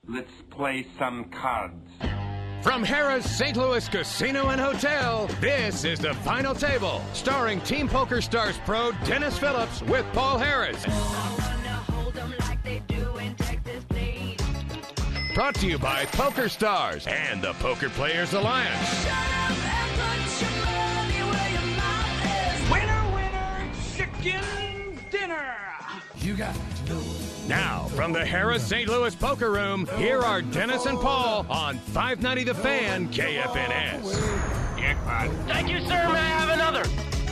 Let's play some cards. From Harrah's St. Louis Casino and Hotel, this is The Final Table, starring Team Poker Stars pro Dennis Phillips with Paul Harris. Brought to you by Poker Stars and the Poker Players Alliance. Winner, winner, chicken dinner. You got to know. Now, from the Harrah's St. Louis Poker Room, here are Dennis and Paul on 590 The Fan, KFNS. Jackpot. Thank you, sir. May I have another?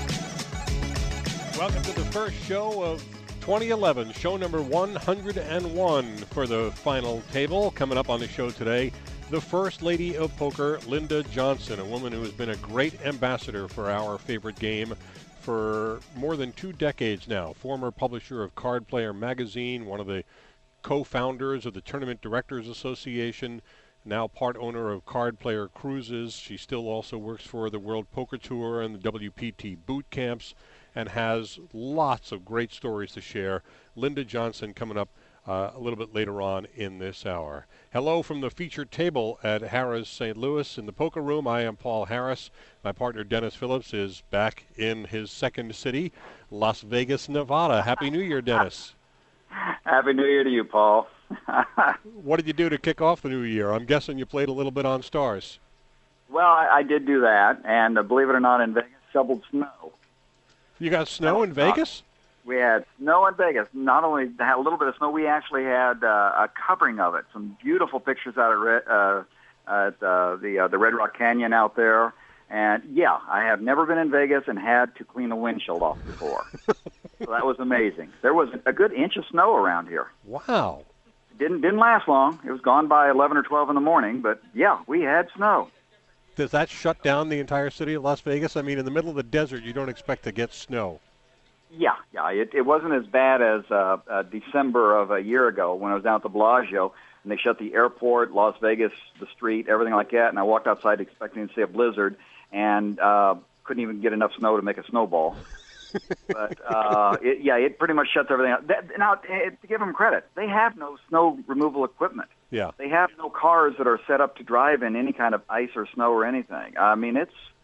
Welcome to the first show of 2011, show number 101 for the Final Table. Coming up on the show today, the First Lady of Poker, Linda Johnson, a woman who has been a great ambassador for our favorite game for more than 2 decades now. Former publisher of Card Player Magazine, one of the co-founders of the Tournament Directors Association, now part owner of Card Player Cruises. She still also works for the World Poker Tour and the WPT boot camps and has lots of great stories to share. Linda Johnson coming up a little bit later on in this hour. Hello from the featured table at Harrah's St. Louis in the Poker Room. I am Paul Harris. My partner Dennis Phillips is back in his second city, Las Vegas, Nevada. Happy New Year, Dennis. Happy New Year to you, Paul. What did you do to kick off the new year? I'm guessing you played a little bit on Stars. Well, I did do that, and believe it or not, in Vegas, shoveled snow. You got snow in Vegas? We had snow in Vegas. Not only had a little bit of snow, we actually had a covering of it. Some beautiful pictures out at the Red Rock Canyon out there. And, yeah, I have never been in Vegas and had to clean a windshield off before. So that was amazing. There was a good inch of snow around here. Wow. Didn't last long. It was gone by 11 or 12 in the morning. But, yeah, we had snow. Does that shut down the entire city of Las Vegas? I mean, in the middle of the desert, you don't expect to get snow. Yeah. It wasn't as bad as December of a year ago when I was down at the Bellagio, and they shut the airport, Las Vegas, the street, everything like that, and I walked outside expecting to see a blizzard, and couldn't even get enough snow to make a snowball. But, it pretty much shuts everything out. Now, to give them credit, they have no snow removal equipment. Yeah. They have no cars that are set up to drive in any kind of ice or snow or anything. I mean,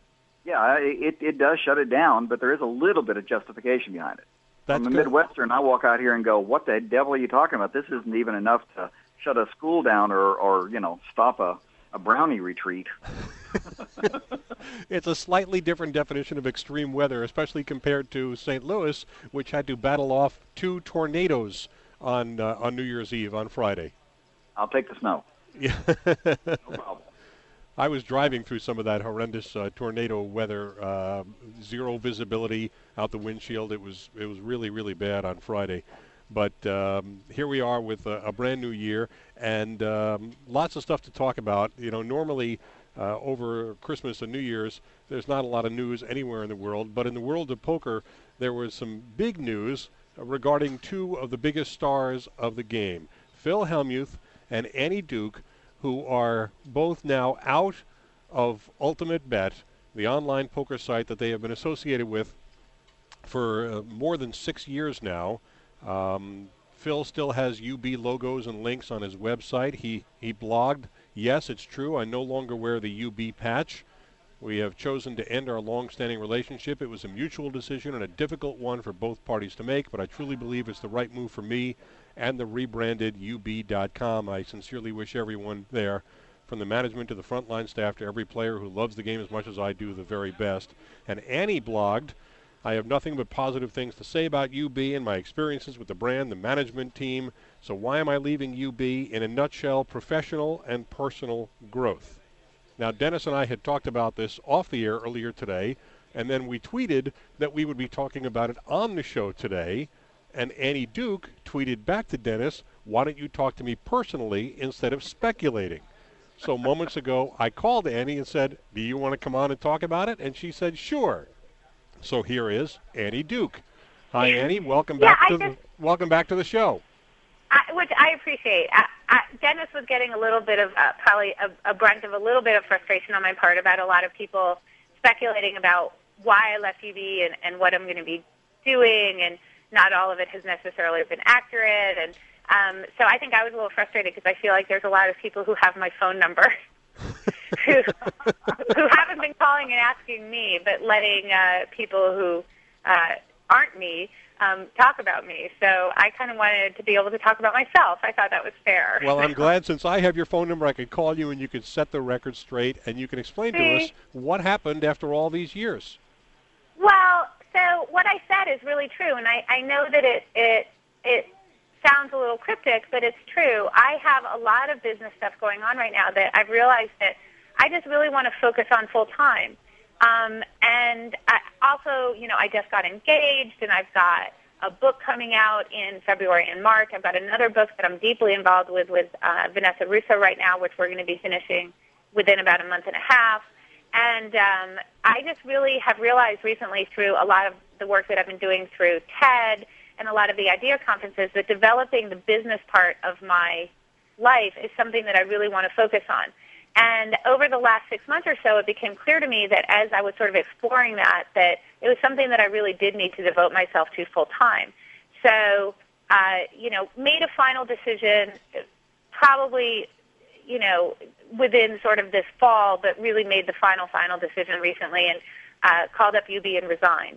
it does shut it down, but there is a little bit of justification behind it. That's From the good. Midwestern, I walk out here and go, what the devil are you talking about? This isn't even enough to shut a school down or stop a brownie retreat. It's a slightly different definition of extreme weather, especially compared to St. Louis, which had to battle off 2 tornadoes on New Year's Eve on Friday. I'll take the snow. Yeah. No problem. I was driving through some of that horrendous tornado weather, zero visibility out the windshield. It was really, really bad on Friday. But here we are with a brand new year and lots of stuff to talk about. You know, normally over Christmas and New Year's, there's not a lot of news anywhere in the world. But in the world of poker, there was some big news regarding 2 of the biggest stars of the game, Phil Hellmuth and Annie Duke, who are both now out of Ultimate Bet, the online poker site that they have been associated with for more than 6 years now. Phil still has UB logos and links on his website. He blogged, yes, it's true, I no longer wear the UB patch. We have chosen to end our long-standing relationship. It was a mutual decision and a difficult one for both parties to make, but I truly believe it's the right move for me and the rebranded UB.com. I sincerely wish everyone there, from the management to the frontline staff to every player who loves the game as much as I do, the very best. And Annie blogged, I have nothing but positive things to say about UB and my experiences with the brand, the management team. So why am I leaving UB? In a nutshell, professional and personal growth. Now, Dennis and I had talked about this off the air earlier today, and then we tweeted that we would be talking about it on the show today. And Annie Duke tweeted back to Dennis, why don't you talk to me personally instead of speculating? So moments ago, I called Annie and said, do you want to come on and talk about it? And she said, sure. So here is Annie Duke. Hi, Annie. Welcome back to the show. Which I appreciate. Dennis was getting a little bit of probably a brunt of a little bit of frustration on my part about a lot of people speculating about why I left UB and what I'm going to be doing, and not all of it has necessarily been accurate. So I think I was a little frustrated because I feel like there's a lot of people who have my phone number who haven't been calling and asking me, but letting people who aren't me talk about me. So I kind of wanted to be able to talk about myself. I thought that was fair. Well, I'm glad since I have your phone number, I could call you and you could set the record straight and you can explain to us what happened after all these years. Well, so what I said is really true, and I know that it sounds a little cryptic, but it's true. I have a lot of business stuff going on right now that I've realized that I just really want to focus on full time. And I also, I just got engaged, and I've got a book coming out in February and March. I've got another book that I'm deeply involved with Vanessa Russo right now, which we're going to be finishing within about a month and a half. And I just really have realized recently through a lot of the work that I've been doing through TED and a lot of the idea conferences that developing the business part of my life is something that I really want to focus on. And over the last 6 months or so, it became clear to me that as I was sort of exploring that it was something that I really did need to devote myself to full time. So, made a final decision, probably, within sort of this fall, but really made the final decision recently and called up UB and resigned.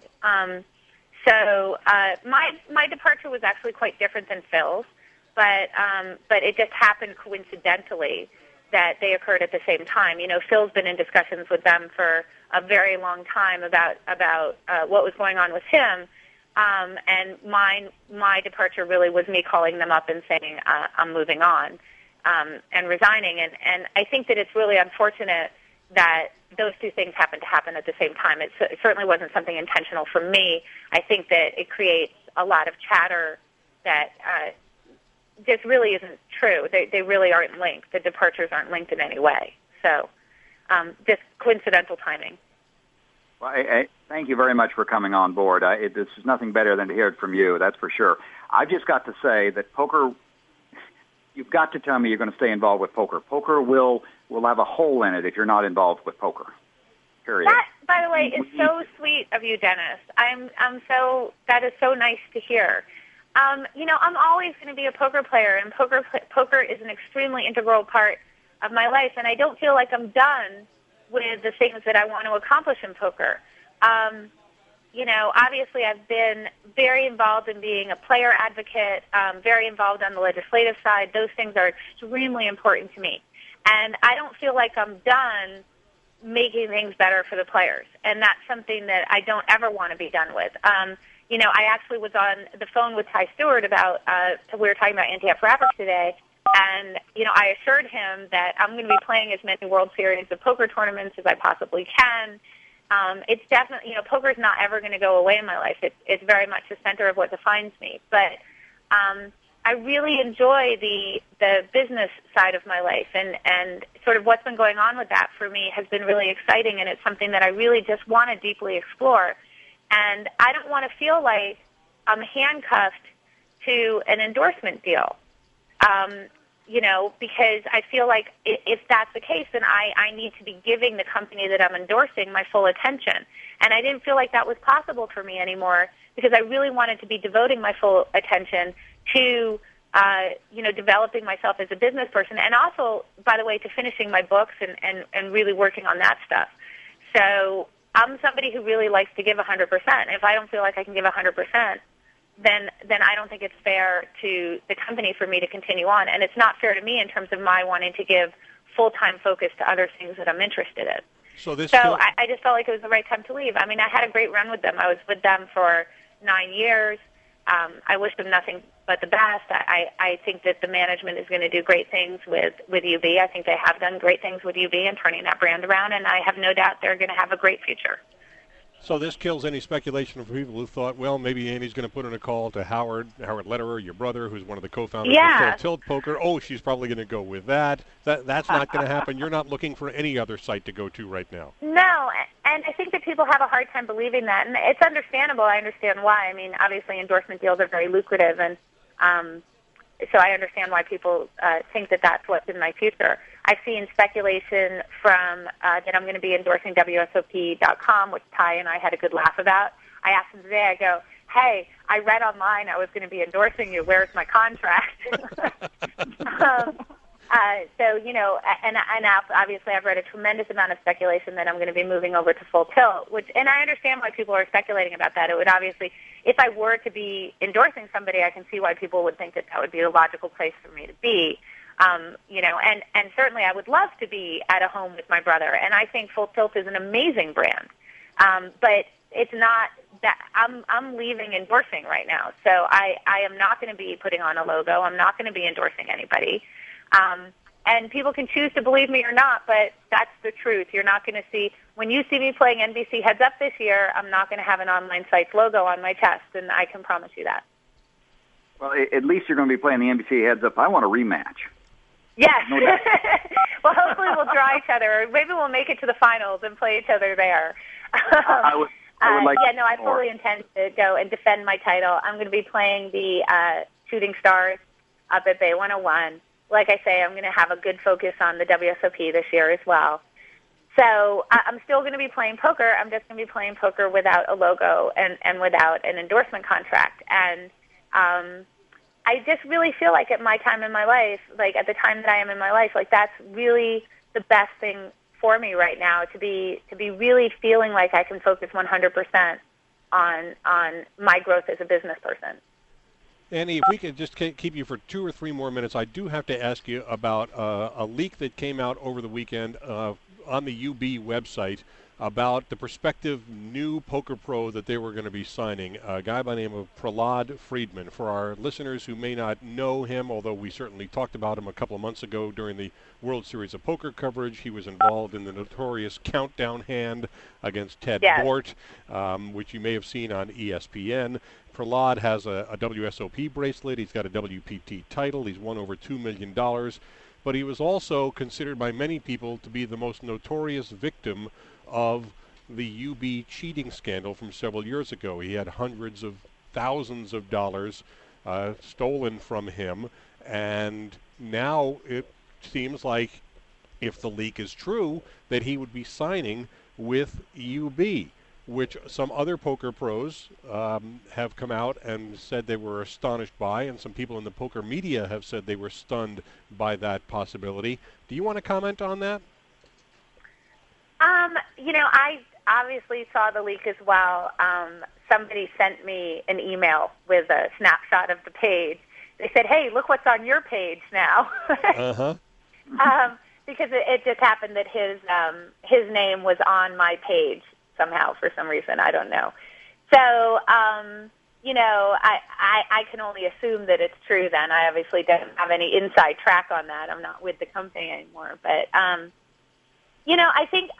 So my departure was actually quite different than Phil's, but it just happened coincidentally that they occurred at the same time. Phil's been in discussions with them for a very long time about what was going on with him, and my departure really was me calling them up and saying I'm moving on and resigning. And I think that it's really unfortunate that those two things happen to happen at the same time. It certainly wasn't something intentional for me. I think that it creates a lot of chatter that this really isn't true. They really aren't linked. The departures aren't linked in any way. So just coincidental timing. Well, I thank you very much for coming on board. This is nothing better than to hear it from you, that's for sure. I've just got to say that poker, you've got to tell me you're going to stay involved with poker. Poker will have a hole in it if you're not involved with poker, period. That, by the way, is so sweet of you, Dennis. That is so nice to hear. I'm always going to be a poker player, and poker is an extremely integral part of my life, and I don't feel like I'm done with the things that I want to accomplish in poker. Obviously I've been very involved in being a player advocate, very involved on the legislative side. Those things are extremely important to me. And I don't feel like I'm done making things better for the players, and that's something that I don't ever want to be done with. I actually was on the phone with Ty Stewart about, we were talking about Anti-Afrafric today, and, I assured him that I'm going to be playing as many World Series of poker tournaments as I possibly can. It's definitely, poker is not ever going to go away in my life. It's very much the center of what defines me. But I really enjoy the business side of my life, and sort of what's been going on with that for me has been really exciting, and it's something that I really just want to deeply explore. And I don't want to feel like I'm handcuffed to an endorsement deal, because I feel like if that's the case, then I need to be giving the company that I'm endorsing my full attention. And I didn't feel like that was possible for me anymore because I really wanted to be devoting my full attention to, developing myself as a business person, and also, by the way, to finishing my books and really working on that stuff. So I'm somebody who really likes to give 100%. If I don't feel like I can give 100%, then I don't think it's fair to the company for me to continue on. And it's not fair to me in terms of my wanting to give full-time focus to other things that I'm interested in. So I just felt like it was the right time to leave. I mean, I had a great run with them. I was with them for 9 years. I wish them nothing but the best. I think that the management is going to do great things with UB. I think they have done great things with UB and turning that brand around, and I have no doubt they're going to have a great future. So this kills any speculation of people who thought, well, maybe Annie's going to put in a call to Howard Lederer, your brother, who's one of the co-founders of Full Tilt Poker. Oh, she's probably going to go with that. That's not going to happen. You're not looking for any other site to go to right now. No, and I think that people have a hard time believing that, and it's understandable. I understand why. I mean, obviously endorsement deals are very lucrative, and so I understand why people think that that's what's in my future. I've seen speculation from that I'm going to be endorsing WSOP.com, which Ty and I had a good laugh about. I asked him today, I go, hey, I read online I was going to be endorsing you. Where's my contract? So, you know, and obviously I've read a tremendous amount of speculation that I'm going to be moving over to Full Tilt, and I understand why people are speculating about that. It would obviously, if I were to be endorsing somebody, I can see why people would think that would be a logical place for me to be. You know, and certainly I would love to be at a home with my brother, and I think Full Tilt is an amazing brand. But it's not that I'm leaving endorsing right now. So I am not going to be putting on a logo. I'm not going to be endorsing anybody. And people can choose to believe me or not, but that's the truth. You're not going to see, when you see me playing NBC Heads Up this year, I'm not going to have an Online Sites logo on my chest, and I can promise you that. Well, at least you're going to be playing the NBC Heads Up. I want a rematch. Yes. No doubt. Well, hopefully we'll draw each other, or maybe we'll make it to the finals and play each other there. I would like I fully intend to go and defend my title. I'm going to be playing the Shooting Stars up at Bay 101. Like I say, I'm going to have a good focus on the WSOP this year as well. So I'm still going to be playing poker. I'm just going to be playing poker without a logo and without an endorsement contract. And I just really feel like at my time in my life, like at the time that I am in my life, like that's really the best thing for me right now, to be really feeling like I can focus 100% on my growth as a business person. Annie, if we could just keep you for 2 or 3 more minutes, I do have to ask you about a leak that came out over the weekend on the UB website about the prospective new poker pro that they were going to be signing, a guy by the name of Prahlad Friedman. For our listeners who may not know him, although we certainly talked about him a couple of months ago during the World Series of Poker coverage, he was involved in the notorious Countdown hand against Ted Bort, which you may have seen on ESPN. Prahlad has a WSOP bracelet. He's got a WPT title. He's won over $2 million. But he was also considered by many people to be the most notorious victim of the UB cheating scandal from several years ago. He had hundreds of thousands of dollars stolen from him, and now it seems like, if the leak is true, that he would be signing with UB, which some other poker pros have come out and said they were astonished by, and some people in the poker media have said they were stunned by that possibility. Do you want to comment on that? You know, I obviously saw the leak as well. Somebody sent me an email with a snapshot of the page. They said, hey, look what's on your page now. Because it just happened that his name was on my page somehow for some reason. I don't know. So, you know, I can only assume that it's true then. I obviously don't have any inside track on that. I'm not with the company anymore. But, you know, I think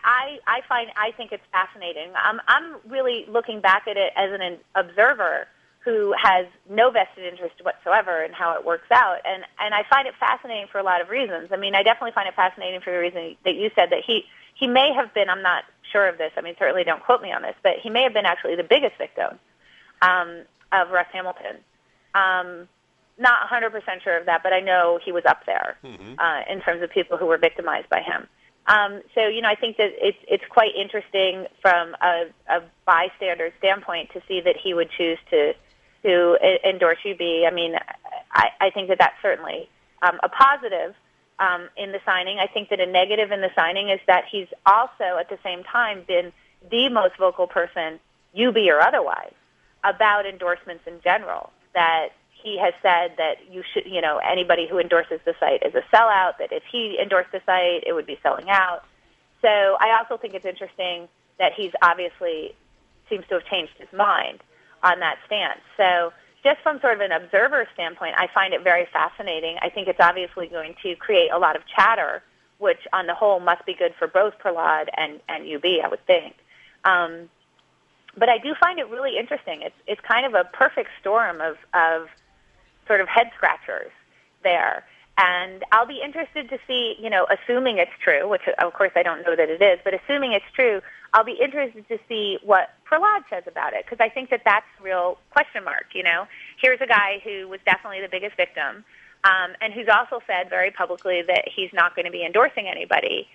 I think it's fascinating. I'm really looking back at it as an observer who has no vested interest whatsoever in how it works out. And I find it fascinating for a lot of reasons. I mean, I definitely find it fascinating for the reason that you said that he may have been, I'm not sure of this, I mean, certainly don't quote me on this, but he may have been actually the biggest victim of Russ Hamilton. Not 100% sure of that, but I know he was up there in terms of people who were victimized by him. So, you know, I think that it's quite interesting from a bystander standpoint to see that he would choose to endorse UB. I mean, I think that that's certainly a positive in the signing. I think that a negative in the signing is that he's also at the same time been the most vocal person, UB or otherwise, about endorsements in general, that he has said that you should, you know, anybody who endorses the site is a sellout, that if he endorsed the site, it would be selling out. So I also think it's interesting that he's obviously seems to have changed his mind on that stance. So just from sort of an observer standpoint, I find it very fascinating. I think it's obviously going to create a lot of chatter, which on the whole must be good for both Prahlad and UB, I would think. But I do find it really interesting. It's kind of a perfect storm of sort of head scratchers there. And I'll be interested to see, you know, assuming it's true, which of course I don't know that it is, but assuming it's true, I'll be interested to see what Prahlad says about it, because I think that that's a real question mark, you know. Here's a guy who was definitely the biggest victim, and who's also said very publicly that he's not going to be endorsing anybody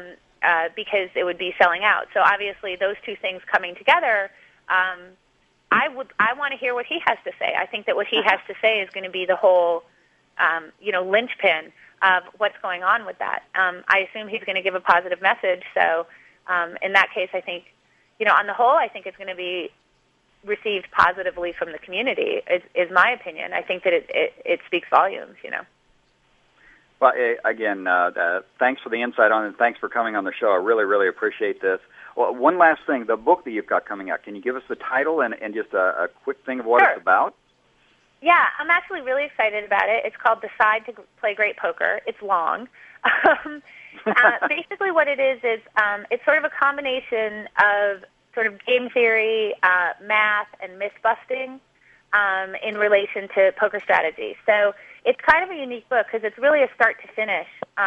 because it would be selling out. So obviously those two things coming together, I want to hear what he has to say. I think that what he has to say is going to be the whole, linchpin of what's going on with that. I assume he's going to give a positive message. So in that case, I think, on the whole, I think it's going to be received positively from the community, is my opinion. I think that it speaks volumes, Well, again, thanks for the insight on it, and thanks for coming on the show. I really, really appreciate this. Well, one last thing, the book that you've got coming out, can you give us the title and just a quick thing of what Sure. it's about? Yeah, I'm actually really excited about it. It's called Decide to Play Great Poker. It's long. Basically what it is it's sort of a combination of sort of game theory, math, and myth-busting in relation to poker strategy. So it's kind of a unique book because it's really a start-to-finish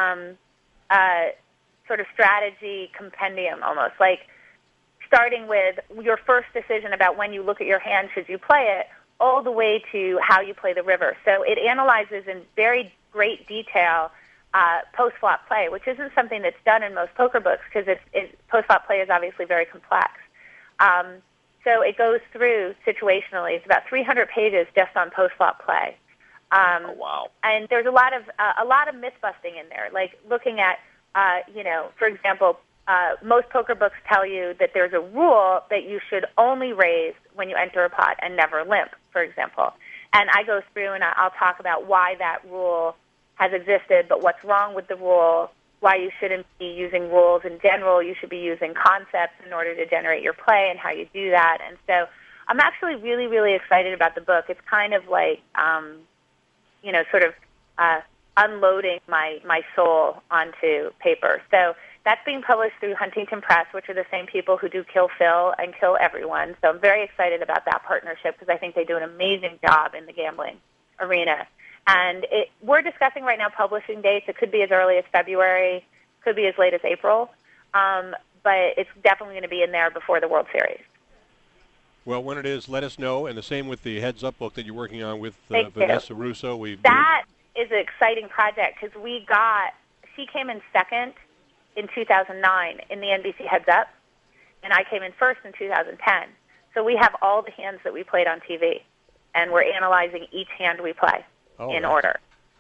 sort of strategy compendium almost, like starting with your first decision about when you look at your hand, should you play it, all the way to how you play the river. So it analyzes in very great detail post-flop play, which isn't something that's done in most poker books because post-flop play is obviously very complex. So it goes through situationally. It's about 300 pages just on post-flop play. Oh, wow. And there's a lot of myth-busting in there, like looking at, for example, most poker books tell you that there's a rule that you should only raise when you enter a pot and never limp, for example. And I go through and I'll talk about why that rule has existed, but what's wrong with the rule, why you shouldn't be using rules in general. You should be using concepts in order to generate your play and how you do that. And so I'm actually really, really excited about the book. It's kind of like, unloading my soul onto paper. So that's being published through Huntington Press, which are the same people who do Kill Phil and Kill Everyone. So I'm very excited about that partnership because I think they do an amazing job in the gambling arena. And we're discussing right now publishing dates. It could be as early as February, could be as late as April, but it's definitely going to be in there before the World Series. Well, when it is, let us know. And the same with the Heads Up book that you're working on with Vanessa Russo. That is an exciting project because she came in second in 2009 in the NBC Heads Up, and I came in first in 2010. So we have all the hands that we played on TV, and we're analyzing each hand we play in order.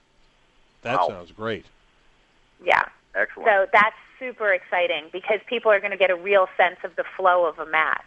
That sounds great. Yeah. Excellent. So that's super exciting because people are going to get a real sense of the flow of a match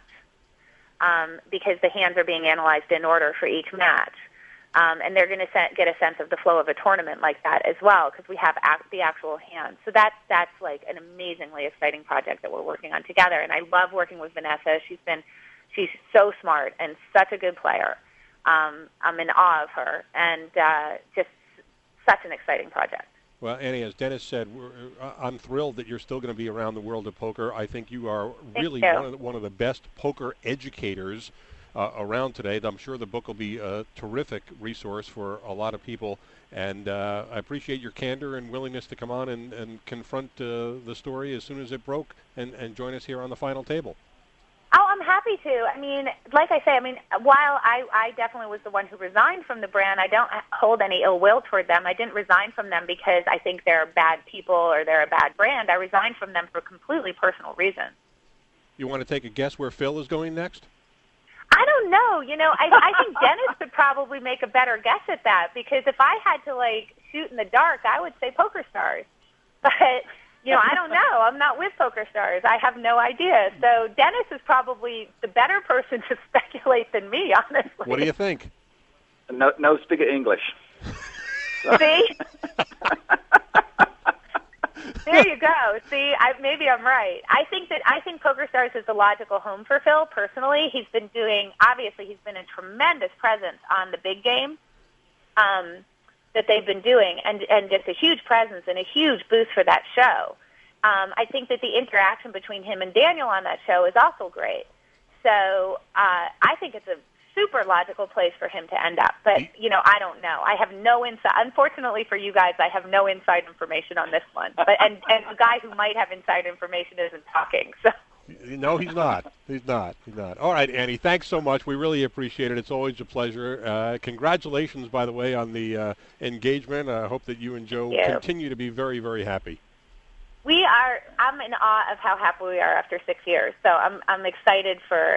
because the hands are being analyzed in order for each match. And they're going to get a sense of the flow of a tournament like that as well because we have the actual hands. So that's like an amazingly exciting project that we're working on together. And I love working with Vanessa. She's so smart and such a good player. I'm in awe of her, and just such an exciting project. Well, Annie, as Dennis said, I'm thrilled that you're still going to be around the world of poker. I think you are really one of the best poker educators around today. I'm sure the book will be a terrific resource for a lot of people, and I appreciate your candor and willingness to come on and confront the story as soon as it broke and join us here on the final table. Oh, I'm happy to. I mean, like I say, while I definitely was the one who resigned from the brand, I don't hold any ill will toward them. I didn't resign from them because I think they're bad people or they're a bad brand. I resigned from them for completely personal reasons. You want to take a guess where Phil is going next? I don't know. I think Dennis could probably make a better guess at that because if I had to, shoot in the dark, I would say Poker Stars. But... I don't know. I'm not with Poker Stars. I have no idea. So Dennis is probably the better person to speculate than me, honestly. What do you think? No speak English. See? There you go. See, maybe I'm right. I think Poker Stars is the logical home for Phil, personally. He's been a tremendous presence on the big game. That they've been doing, and just a huge presence and a huge boost for that show. I think that the interaction between him and Daniel on that show is also great. So I think it's a super logical place for him to end up. But, I don't know. I have no inside. Unfortunately for you guys, I have no inside information on this one. But and the guy who might have inside information isn't talking, so... No, he's not. He's not. All right, Annie, thanks so much. We really appreciate it. It's always a pleasure. Congratulations, by the way, on the engagement. I hope that you and Joe continue to be very, very happy. I'm in awe of how happy we are after 6 years. So I'm excited for,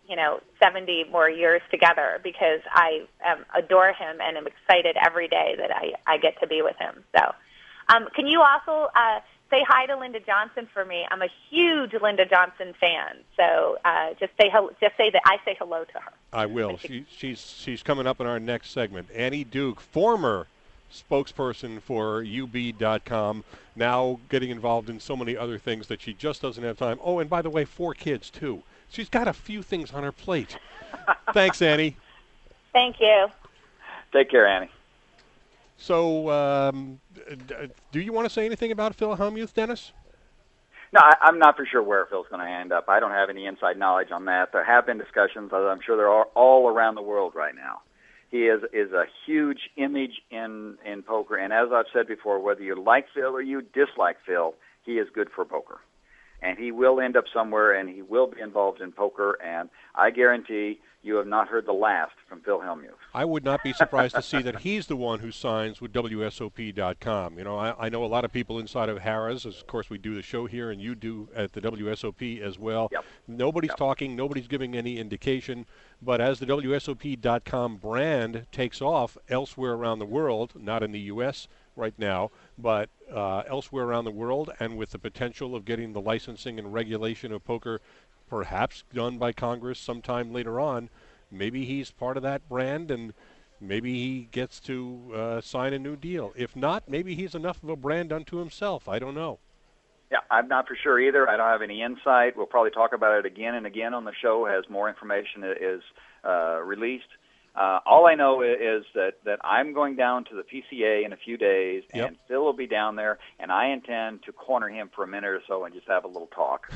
70 more years together, because I adore him and am excited every day that I get to be with him. So can you also say hi to Linda Johnson for me? I'm a huge Linda Johnson fan. So just say that I say hello to her. I will. She's coming up in our next segment. Annie Duke, former spokesperson for UB.com, now getting involved in so many other things that she just doesn't have time. Oh, and by the way, 4 kids, too. She's got a few things on her plate. Thanks, Annie. Thank you. Take care, Annie. So, do you want to say anything about Phil Hellmuth, Dennis? No, I'm not for sure where Phil's going to end up. I don't have any inside knowledge on that. There have been discussions. I'm sure they're all around the world right now. He is a huge image in poker, and as I've said before, whether you like Phil or you dislike Phil, he is good for poker. And he will end up somewhere, and he will be involved in poker, and I guarantee you have not heard the last from Phil Hellmuth. I would not be surprised to see that he's the one who signs with WSOP.com. You know, I know a lot of people inside of Harrah's. Of course, we do the show here, and you do at the WSOP as well. Yep. Nobody's talking. Nobody's giving any indication. But as the WSOP.com brand takes off elsewhere around the world, not in the U.S. right now, but elsewhere around the world, and with the potential of getting the licensing and regulation of poker perhaps done by Congress sometime later on, maybe he's part of that brand, and maybe he gets to sign a new deal. If not, maybe he's enough of a brand unto himself. I don't know. Yeah, I'm not for sure either. I don't have any insight. We'll probably talk about it again and again on the show as more information is released. All I know is that I'm going down to the PCA in a few days, and Phil will be down there, and I intend to corner him for a minute or so and just have a little talk.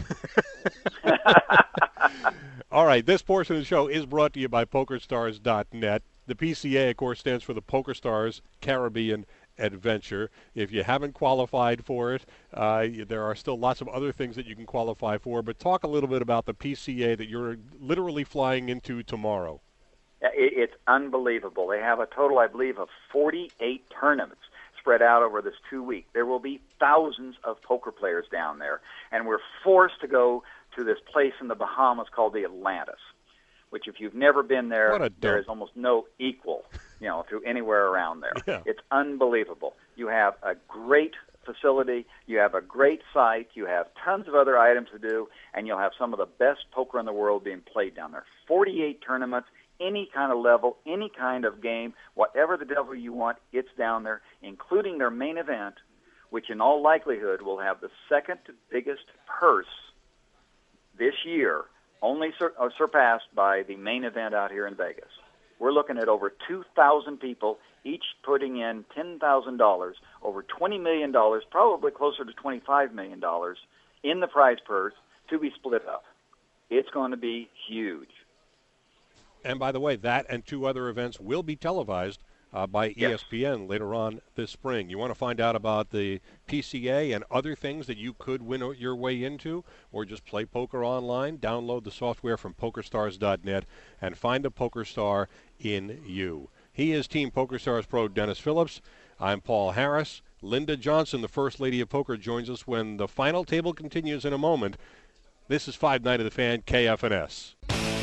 All right, this portion of the show is brought to you by PokerStars.net. The PCA, of course, stands for the PokerStars Caribbean Adventure. If you haven't qualified for it, there are still lots of other things that you can qualify for, but talk a little bit about the PCA that you're literally flying into tomorrow. It's unbelievable. They have a total, I believe, of 48 tournaments spread out over this 2 week. There will be thousands of poker players down there, and we're forced to go to this place in the Bahamas called the Atlantis, which if you've never been there, there is almost no equal, to anywhere around there. Yeah. It's unbelievable. You have a great facility, you have a great site, you have tons of other items to do, and you'll have some of the best poker in the world being played down there. 48 tournaments, any kind of level, any kind of game, whatever the devil you want, it's down there, including their main event, which in all likelihood will have the second biggest purse this year, only surpassed by the main event out here in Vegas. We're looking at over 2,000 people, each putting in $10,000, over $20 million, probably closer to $25 million in the prize purse to be split up. It's going to be huge. And by the way, that and 2 other events will be televised by ESPN later on this spring. You want to find out about the PCA and other things that you could win your way into, or just play poker online? Download the software from PokerStars.net and find a PokerStar in you. He is Team PokerStars pro Dennis Phillips. I'm Paul Harris. Linda Johnson, the First Lady of Poker, joins us when the final table continues in a moment. This is 5 Night of the Fan, KFNS.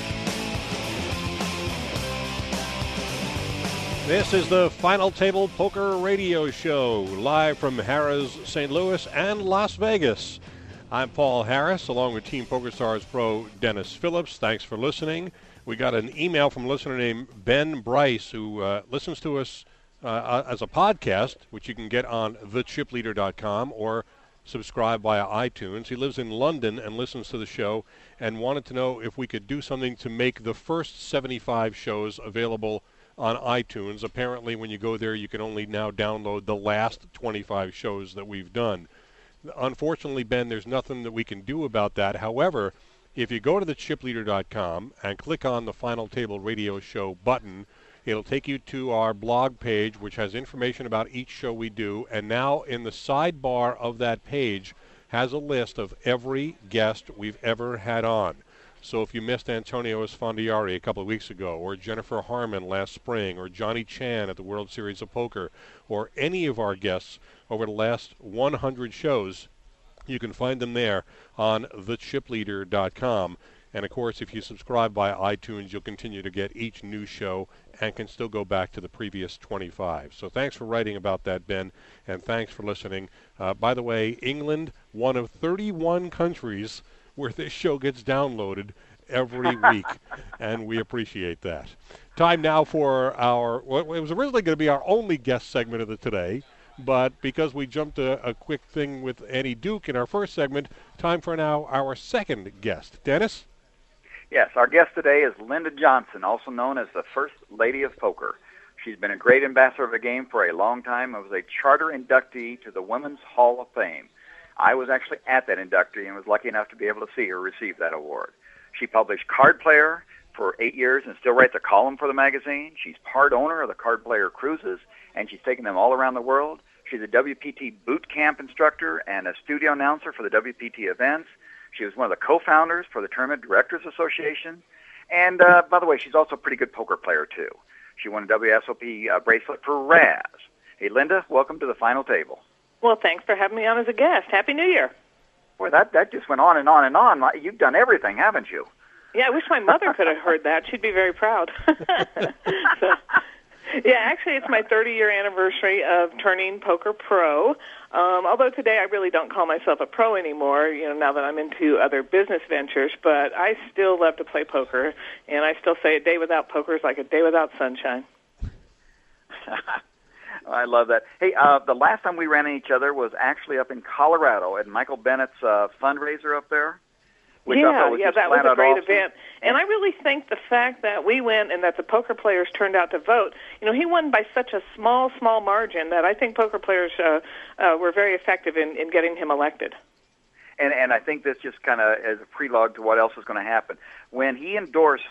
This is the Final Table Poker Radio Show, live from Harrah's St. Louis and Las Vegas. I'm Paul Harris, along with Team PokerStars pro Dennis Phillips. Thanks for listening. We got an email from a listener named Ben Bryce, who listens to us as a podcast, which you can get on thechipleader.com or subscribe via iTunes. He lives in London and listens to the show and wanted to know if we could do something to make the first 75 shows available on iTunes. Apparently, when you go there, you can only now download the last 25 shows that we've done. Unfortunately, Ben, there's nothing that we can do about that. However, if you go to thechipleader.com and click on the Final Table Radio Show button, it'll take you to our blog page, which has information about each show we do. And now in the sidebar of that page has a list of every guest we've ever had on. So if you missed Antonio Esfandiari a couple of weeks ago, or Jennifer Harmon last spring, or Johnny Chan at the World Series of Poker, or any of our guests over the last 100 shows, you can find them there on thechipleader.com. And, of course, if you subscribe via iTunes, you'll continue to get each new show and can still go back to the previous 25. So thanks for writing about that, Ben, and thanks for listening. By the way, England, one of 31 countries where this show gets downloaded every week, and we appreciate that. Time now for it was originally going to be our only guest segment of the today, but because we jumped a quick thing with Annie Duke in our first segment, time for now our second guest. Dennis? Yes, our guest today is Linda Johnson, also known as the First Lady of Poker. She's been a great ambassador of the game for a long time and was a charter inductee to the Women's Hall of Fame. I was actually at that inductee and was lucky enough to be able to see her receive that award. She published Card Player for 8 years and still writes a column for the magazine. She's part owner of the Card Player Cruises, and she's taken them all around the world. She's a WPT boot camp instructor and a studio announcer for the WPT events. She was one of the co-founders for the Tournament Directors Association. And, by the way, she's also a pretty good poker player, too. She won a WSOP bracelet for Raz. Hey, Linda, welcome to the final table. Well, thanks for having me on as a guest. Happy New Year. Boy, that just went on and on and on. You've done everything, haven't you? Yeah, I wish my mother could have heard that. She'd be very proud. Yeah, actually, it's my 30-year anniversary of turning poker pro. Although today I really don't call myself a pro anymore, now that I'm into other business ventures, but I still love to play poker, and I still say a day without poker is like a day without sunshine. I love that. Hey, the last time we ran into each other was actually up in Colorado at Michael Bennett's fundraiser up there. That was a great event. And I really think the fact that we went and that the poker players turned out to vote, he won by such a small margin that I think poker players were very effective in getting him elected. And I think this just kind of is a prelude to what else is going to happen. When he endorsed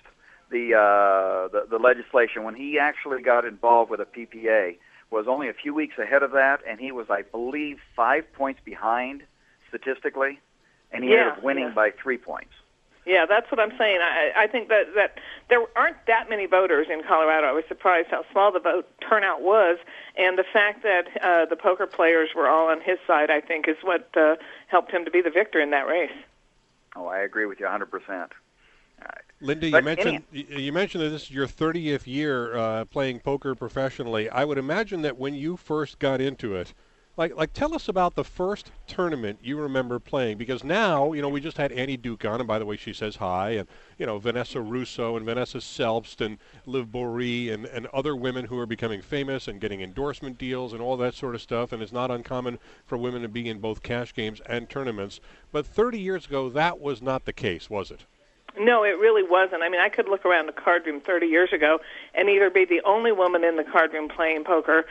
the legislation, when he actually got involved with a PPA, was only a few weeks ahead of that, and he was, I believe, 5 points behind statistically. And he ended up winning by 3 points. Yeah, that's what I'm saying. I think that there aren't that many voters in Colorado. I was surprised how small the vote turnout was, and the fact that the poker players were all on his side, I think, is what helped him to be the victor in that race. Oh, I agree with you 100%. All right. Linda, you mentioned that this is your 30th year playing poker professionally. I would imagine that when you first got into it, Like, tell us about the first tournament you remember playing, because now, we just had Annie Duke on, and by the way, she says hi, and, Vanessa Russo and Vanessa Selbst and Liv Bory and other women who are becoming famous and getting endorsement deals and all that sort of stuff, and it's not uncommon for women to be in both cash games and tournaments. But 30 years ago, that was not the case, was it? No, it really wasn't. I mean, I could look around the card room 30 years ago and either be the only woman in the card room playing poker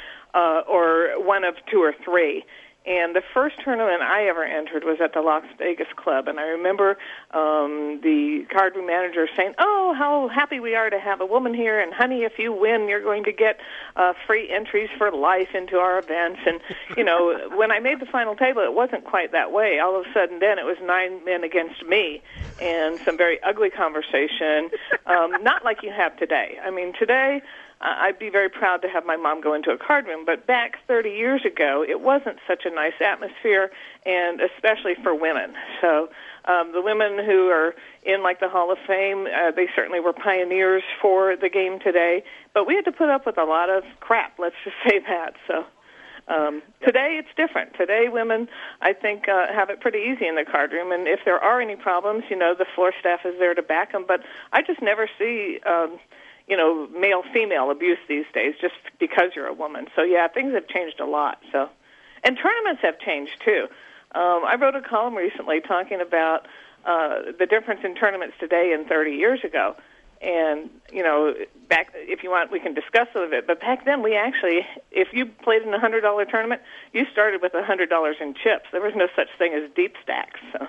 or one of two or three. And the first tournament I ever entered was at the Las Vegas Club. And I remember the card room manager saying, "Oh, how happy we are to have a woman here. And, honey, if you win, you're going to get free entries for life into our events." And, when I made the final table, it wasn't quite that way. All of a sudden then it was 9 men against me and some very ugly conversation, not like you have today. I mean, today I'd be very proud to have my mom go into a card room, but back 30 years ago, it wasn't such a nice atmosphere, and especially for women. So the women who are in, like, the Hall of Fame, they certainly were pioneers for the game today, but we had to put up with a lot of crap, let's just say that. So today it's different. Today women, I think, have it pretty easy in the card room, and if there are any problems, the floor staff is there to back them, but I just never see male-female abuse these days just because you're a woman. So, yeah, things have changed a lot. So, and tournaments have changed, too. I wrote a column recently talking about the difference in tournaments today and 30 years ago. And, back, if you want, we can discuss it a bit. But back then, we actually, if you played in a $100 tournament, you started with $100 in chips. There was no such thing as deep stacks. So.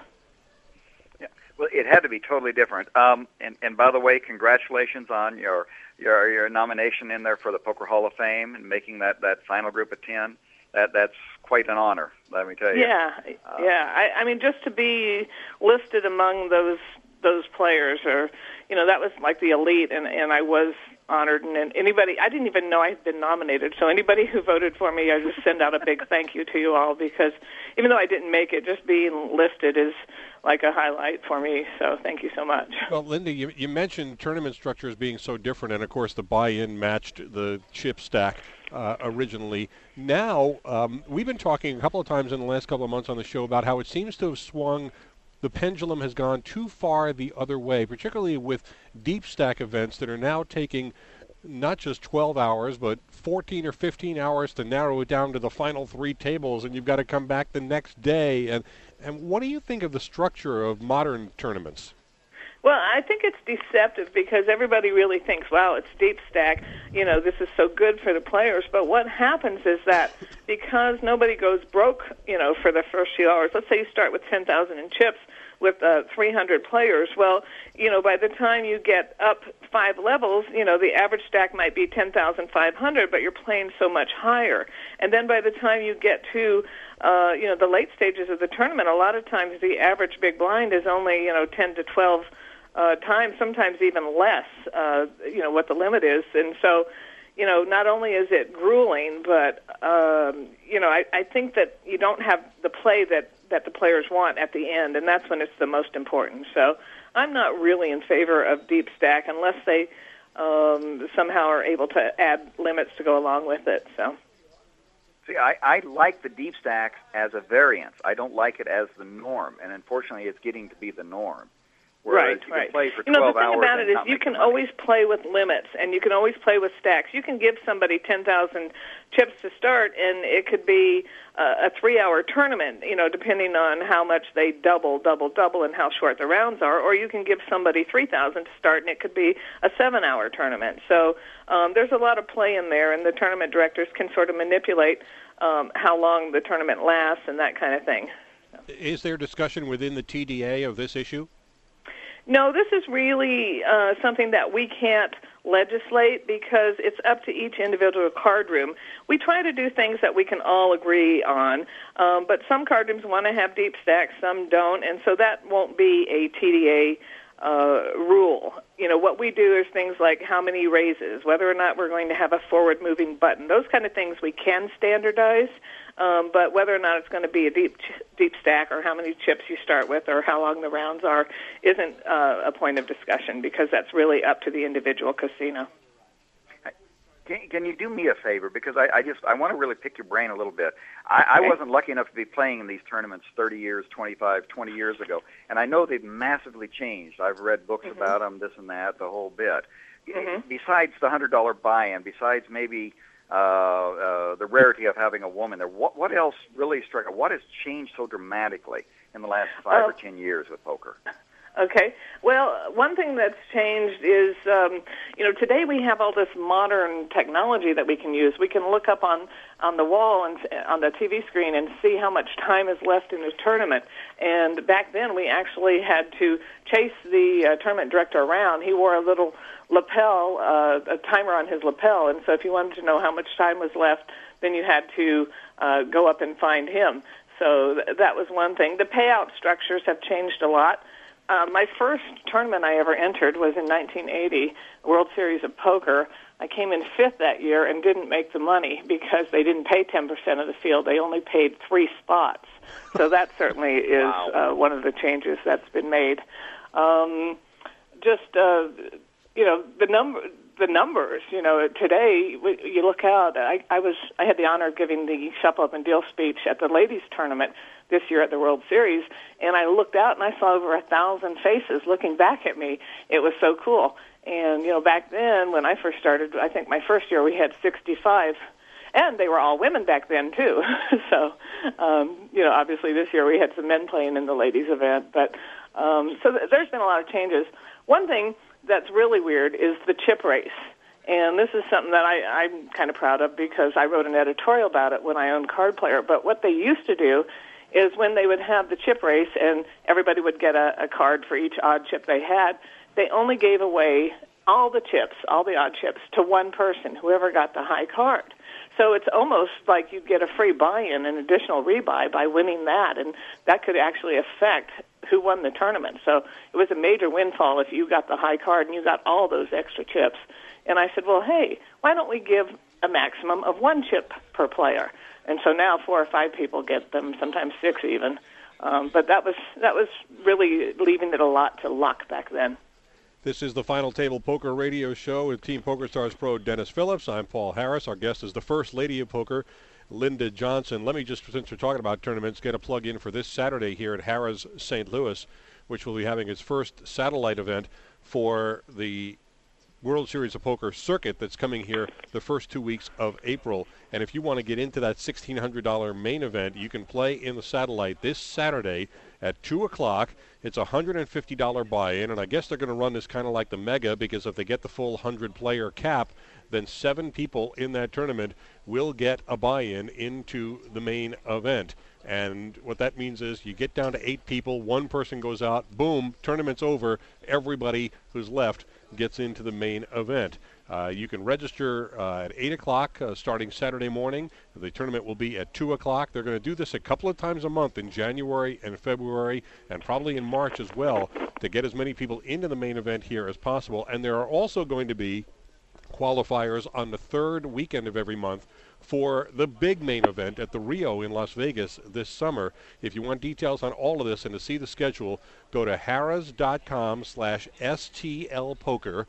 Well, it had to be totally different. And by the way, congratulations on your nomination in there for the Poker Hall of Fame and making that final group of 10. That's quite an honor, let me tell you. Yeah. I mean, just to be listed among those players, or that was like the elite, and I was honored. And anybody, I didn't even know I had been nominated. So anybody who voted for me, I just send out a big thank you to you all, because even though I didn't make it, just being listed is like a highlight for me. So thank you so much. Well, Linda, you mentioned tournament structures being so different, and of course the buy-in matched the chip stack originally. Now, we've been talking a couple of times in the last couple of months on the show about how it seems to have swung. The pendulum has gone too far the other way, particularly with deep stack events that are now taking not just 12 hours, but 14 or 15 hours to narrow it down to the final 3 tables, and you've got to come back the next day. And what do you think of the structure of modern tournaments? Well, I think it's deceptive because everybody really thinks, wow, it's deep stack, this is so good for the players. But what happens is that because nobody goes broke, for the first few hours, let's say you start with 10,000 in chips with 300 players, well, by the time you get up 5 levels, the average stack might be 10,500, but you're playing so much higher. And then by the time you get to the late stages of the tournament, a lot of times the average big blind is only 10 to 12 times, sometimes even less, what the limit is. And so, not only is it grueling, but, I think that you don't have the play that the players want at the end, and that's when it's the most important. So I'm not really in favor of deep stack unless they somehow are able to add limits to go along with it. So. See, I like the deep stacks as a variance. I don't like it as the norm, and unfortunately it's getting to be the norm. Whereas you can play for 12 hours. The thing about it is you can always play with limits, and you can always play with stacks. You can give somebody 10,000 chips to start, and it could be a 3-hour tournament, depending on how much they double, and how short the rounds are. Or you can give somebody 3,000 to start, and it could be a 7-hour tournament. So there's a lot of play in there, and the tournament directors can sort of manipulate how long the tournament lasts and that kind of thing. Is there discussion within the TDA of this issue? No, this is really something that we can't legislate because it's up to each individual card room. We try to do things that we can all agree on, but some card rooms want to have deep stacks, some don't, and so that won't be a TDA rule. What we do is things like how many raises, whether or not we're going to have a forward-moving button. Those kind of things we can standardize, but whether or not it's going to be a deep stack or how many chips you start with or how long the rounds are isn't a point of discussion because that's really up to the individual casino. Can you do me a favor? Because I want to really pick your brain a little bit. I wasn't lucky enough to be playing in these tournaments 30 years, 25, 20 years ago, and I know they've massively changed. I've read books about them, this and that, the whole bit. Besides the $100 buy-in, besides maybe the rarity of having a woman there, what else really struck? What has changed so dramatically in the last 5 or 10 years with poker? Okay. Well, one thing that's changed is, today we have all this modern technology that we can use. We can look up on the wall and on the TV screen and see how much time is left in the tournament. And back then we actually had to chase the tournament director around. He wore a little lapel, a timer on his lapel, and so if you wanted to know how much time was left, then you had to go up and find him. So that was one thing. The payout structures have changed a lot. My first tournament I ever entered was in 1980, World Series of Poker. I came in 5th that year and didn't make the money because they didn't pay 10% of the field. They only paid 3 spots. So that certainly is one of the changes that's been made. The numbers. Today you look out. I had the honor of giving the Shuffle Up and Deal speech at the ladies' tournament this year at the World Series, and I looked out and I saw over 1,000 faces looking back at me. It was so cool. And back then when I first started, I think my first year we had 65, and they were all women back then too. So obviously this year we had some men playing in the ladies' event, but there's been a lot of changes. One thing that's really weird is the chip race. And this is something that I'm kind of proud of because I wrote an editorial about it when I owned Card Player. But what they used to do is when they would have the chip race and everybody would get a card for each odd chip they had, they only gave away all the chips, all the odd chips, to one person, whoever got the high card. So it's almost like you get a free buy-in, an additional rebuy by winning that, and that could actually affect who won the tournament. So it was a major windfall if you got the high card and you got all those extra chips. And I said, well, hey, why don't we give a maximum of 1 chip per player? And so now 4 or 5 people get them, sometimes 6 even. But that was really leaving it a lot to luck back then. This is the Final Table Poker Radio Show with Team PokerStars Pro Dennis Phillips. I'm Paul Harris. Our guest is the First Lady of Poker, Linda Johnson. Let me just, since we're talking about tournaments, get a plug in for this Saturday here at Harrah's St. Louis, which will be having its first satellite event for the World Series of Poker circuit that's coming here the first 2 weeks of April. And if you want to get into that $1,600 main event, you can play in the satellite this Saturday at 2 o'clock. It's a $150 buy-in, and I guess they're going to run this kind of like the Mega, because if they get the full 100-player cap, then 7 people in that tournament will get a buy-in into the main event. And what that means is you get down to 8 people, 1 person goes out, boom, tournament's over, everybody who's left gets into the main event. You can register at 8 o'clock starting Saturday morning. The tournament will be at 2 o'clock. They're going to do this a couple of times a month in January and February and probably in March as well to get as many people into the main event here as possible. And there are also going to be qualifiers on the 3rd weekend of every month for the big main event at the Rio in Las Vegas this summer. If you want details on all of this and to see the schedule, go to harrahs.com/STLpoker.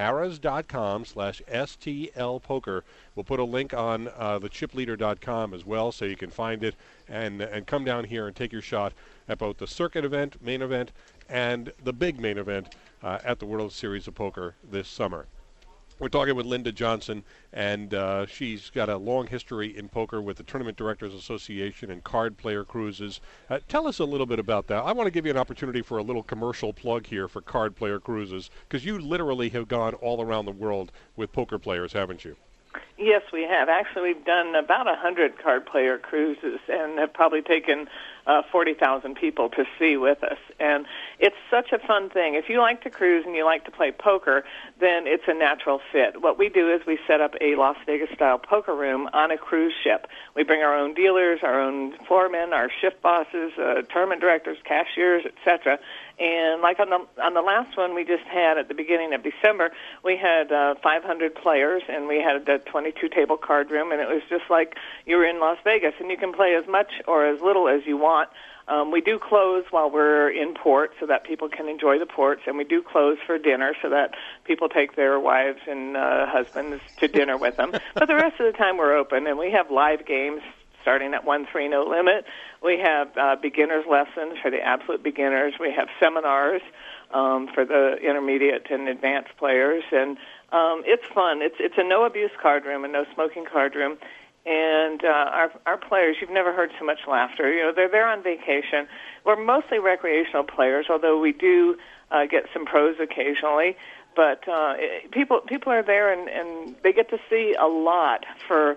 harrahs.com/STLpoker. We'll put a link on the chipleader.com as well, so you can find it and come down here and take your shot at both the circuit event, main event, and the big main event at the World Series of Poker this summer. We're talking with Linda Johnson, and she's got a long history in poker with the Tournament Directors Association and Card Player Cruises. Tell us a little bit about that. I want to give you an opportunity for a little commercial plug here for Card Player Cruises, because you literally have gone all around the world with poker players, haven't you? Yes, we have. Actually, we've done about 100 Card Player Cruises and have probably taken 40,000 people to sea with us. And it's such a fun thing. If you like to cruise and you like to play poker, then it's a natural fit. What we do is we set up a Las Vegas-style poker room on a cruise ship. We bring our own dealers, our own floormen, our shift bosses, tournament directors, cashiers, etc. And like on the last one we just had at the beginning of December, we had 500 players, and we had a 22-table card room, and it was just like you were in Las Vegas. And you can play as much or as little as you want. We do close while we're in port so that people can enjoy the ports, and we do close for dinner so that people take their wives and husbands to dinner with them. But the rest of the time we're open, and we have live games starting at 1-3 no limit. We have beginners lessons for the absolute beginners. We have seminars for the intermediate and advanced players, and it's fun. It's a no-abuse card room, a no-smoking card room. And our players, you've never heard so much laughter. You know, they're there on vacation. We're mostly recreational players, although we do get some pros occasionally. But people are there, and they get to see a lot for,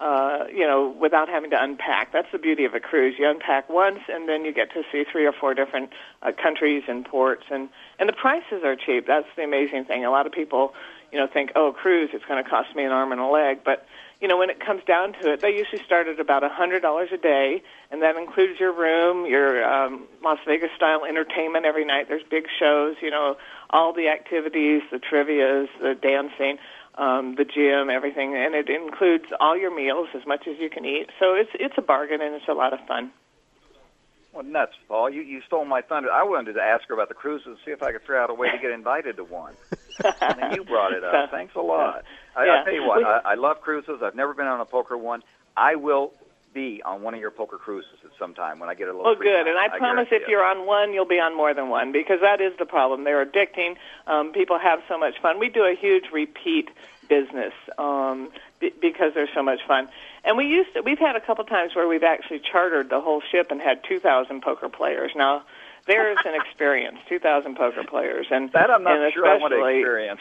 without having to unpack. That's the beauty of a cruise. You unpack once, and then you get to see 3 or 4 different countries and ports. And the prices are cheap. That's the amazing thing. A lot of people, think, oh, cruise, it's going to cost me an arm and a leg. But when it comes down to it, they usually start at about $100 a day, and that includes your room, your Las Vegas-style entertainment every night. There's big shows, all the activities, the trivias, the dancing, the gym, everything, and it includes all your meals, as much as you can eat. So it's a bargain, and it's a lot of fun. Well, nuts, Paul. You stole my thunder. I wanted to ask her about the cruises and see if I could figure out a way to get invited to one. And then you brought it up. Thanks a lot. I'll tell you what, I love cruises. I've never been on a poker one. I will be on one of your poker cruises at some time when I get a little free good. time. And I promise if you're on one, you'll be on more than one, because that is the problem. They're addicting. People have so much fun. We do a huge repeat business because they're so much fun. And we've had a couple times where we've actually chartered the whole ship and had 2,000 poker players. Now, there's an experience, 2,000 poker players. And that I'm not sure I want to experience.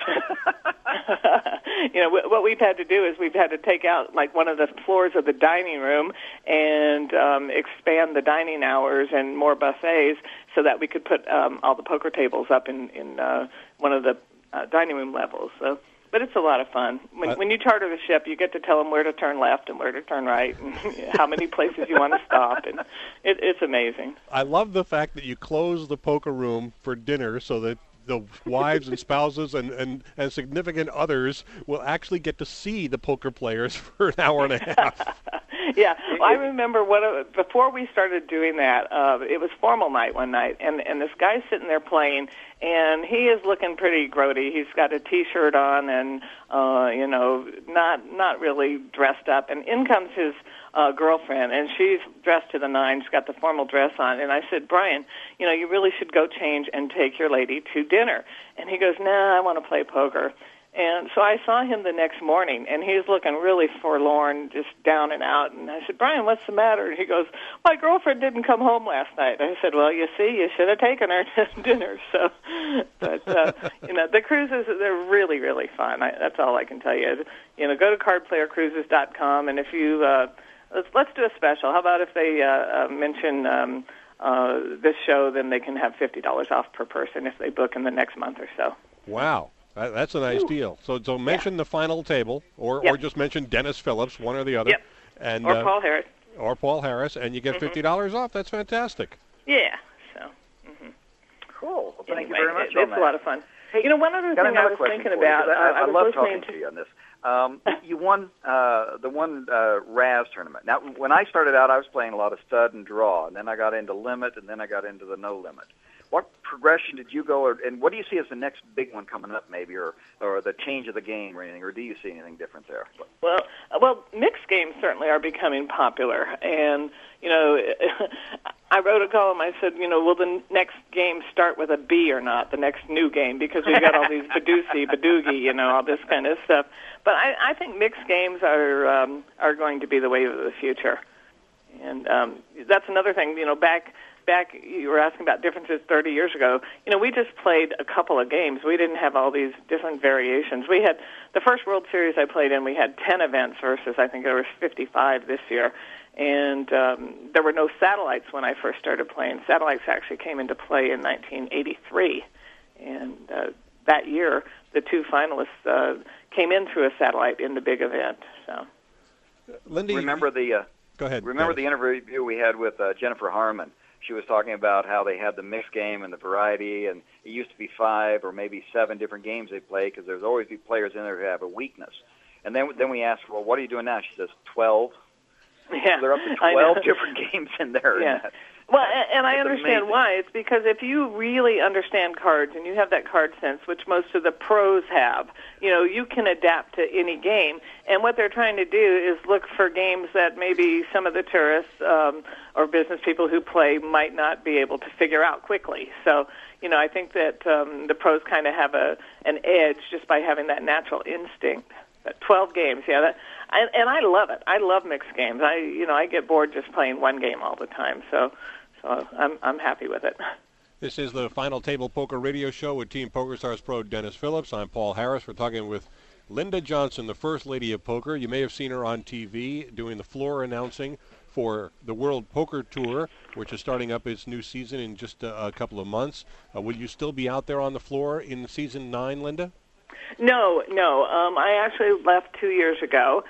What we've had to do is we've had to take out like one of the floors of the dining room and expand the dining hours and more buffets so that we could put all the poker tables up in one of the dining room levels. So, But it's a lot of fun. When you charter the ship, you get to tell them where to turn left and where to turn right, and how many places you want to stop, and it's amazing. I love the fact that you close the poker room for dinner so that the wives and spouses and significant others will actually get to see the poker players for an hour and a half. Yeah, well, I remember before we started doing that, it was formal night one night, and this guy's sitting there playing, and he is looking pretty grody. He's got a T-shirt on and, not really dressed up, and in comes his girlfriend, and she's dressed to the nines, got the formal dress on, and I said, Brian, you really should go change and take your lady to dinner. And he goes, nah, I want to play poker. And so I saw him the next morning, and he was looking really forlorn, just down and out. And I said, Brian, what's the matter? And he goes, my girlfriend didn't come home last night. I said, well, you see, you should have taken her to dinner. So, but, the cruises, they're really, really fun. That's all I can tell you. Go to cardplayercruises.com, and if you, let's do a special. How about if they mention this show, then they can have $50 off per person if they book in the next month or so. Wow. That's a nice deal. So mention the final table, or just mention Dennis Phillips, one or the other. Yep. And, or Paul Harris. Or Paul Harris, and you get $50 off. That's fantastic. Yeah. So. Cool. Well, thank you Anyway, very much. It's a lot of fun. Hey, one other thing I was thinking about. I love talking to you on this. You won the one Raz tournament. Now, when I started out, I was playing a lot of stud and draw, and then I got into limit, and then I got into the no limit. What progression did you go, and what do you see as the next big one coming up, maybe, or the change of the game or anything, or do you see anything different there? Well, mixed games certainly are becoming popular, and I wrote a column. I said, will the next game start with a B or not? The next new game, because we've got all these Badoogie, all this kind of stuff. But I think mixed games are going to be the wave of the future, and that's another thing. Back, you were asking about differences 30 years ago. We just played a couple of games. We didn't have all these different variations. We had the first World Series I played in, we had 10 events versus I think there was 55 this year. And there were no satellites when I first started playing. Satellites actually came into play in 1983. And that year, the two finalists came in through a satellite in the big event. So, Lindy, remember the go ahead. Remember the interview we had with Jennifer Harmon? She was talking about how they had the mixed game and the variety, and it used to be 5 or maybe 7 different games they play because there's always be players in there who have a weakness. And then we asked her, well, what are you doing now? She says 12. Yeah, so they're up to 12 different games in there. Yeah. Well, and I understand amazing. why. It's because if you really understand cards and you have that card sense, which most of the pros have, you can adapt to any game. And what they're trying to do is look for games that maybe some of the tourists or business people who play might not be able to figure out quickly. So, I think that the pros kind of have an edge just by having that natural instinct. 12 games, yeah. And I love it. I love mixed games. I get bored just playing one game all the time. So I'm happy with it. This is the Final Table Poker Radio Show with Team PokerStars Pro Dennis Phillips. I'm Paul Harris. We're talking with Linda Johnson, the First Lady of Poker. You may have seen her on TV doing the floor announcing for the World Poker Tour, which is starting up its new season in just a couple of months. Will you still be out there on the floor in season 9, Linda? No. I actually left 2 years ago.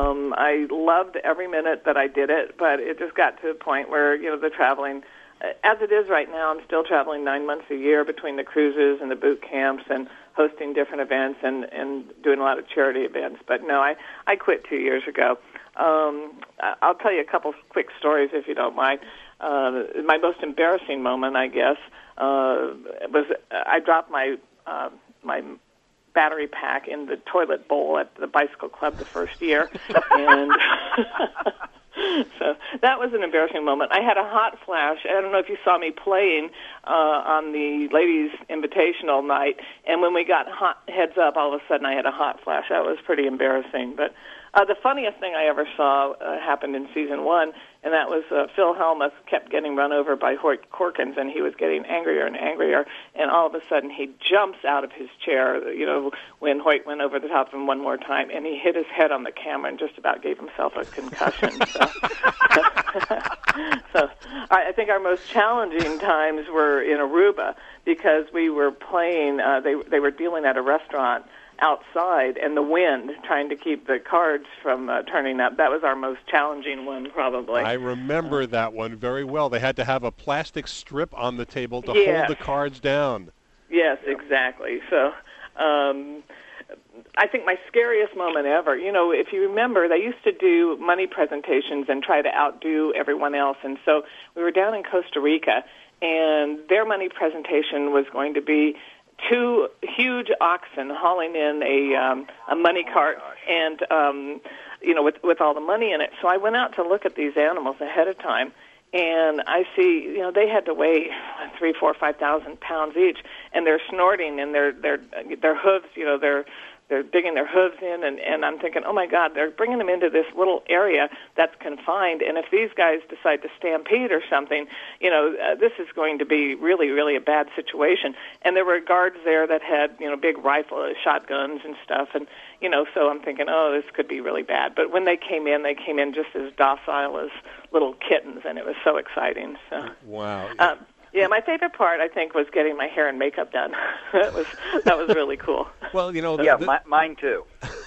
I loved every minute that I did it, but it just got to a point where, the traveling, as it is right now, I'm still traveling 9 months a year between the cruises and the boot camps and hosting different events and doing a lot of charity events. But no, I quit 2 years ago. I'll tell you a couple quick stories if you don't mind. My most embarrassing moment, I guess, was I dropped my battery pack in the toilet bowl at the bicycle club the first year, and so that was an embarrassing moment. I had a hot flash. I don't know if you saw me playing on the ladies' invitational night, and when we got heads up, all of a sudden I had a hot flash. That was pretty embarrassing. But the funniest thing I ever saw happened in season 1, and that was Phil Hellmuth kept getting run over by Hoyt Corkins, and he was getting angrier and angrier, and all of a sudden he jumps out of his chair, when Hoyt went over the top of him one more time, and he hit his head on the camera and just about gave himself a concussion. So I think our most challenging times were in Aruba because we were playing, they were dealing at a restaurant outside and the wind trying to keep the cards from turning up. That was our most challenging one, probably. I remember that one very well. They had to have a plastic strip on the table to hold the cards down. Yes, exactly. So I think my scariest moment ever, if you remember, they used to do money presentations and try to outdo everyone else. And so we were down in Costa Rica, and their money presentation was going to be 2 huge oxen hauling in a money cart and, with all the money in it. So I went out to look at these animals ahead of time, and I see, they had to weigh 3,000, 4,000, 5,000 pounds each, and they're snorting, and their hooves, they're digging their hooves in, and I'm thinking, oh my God, they're bringing them into this little area that's confined, and if these guys decide to stampede or something, this is going to be really, really a bad situation. And there were guards there that had, big shotguns and stuff, and, so I'm thinking, oh, this could be really bad. But when they came in just as docile as little kittens, and it was so exciting. So. Wow. Yeah, my favorite part, I think, was getting my hair and makeup done. that was really cool. Well, mine too.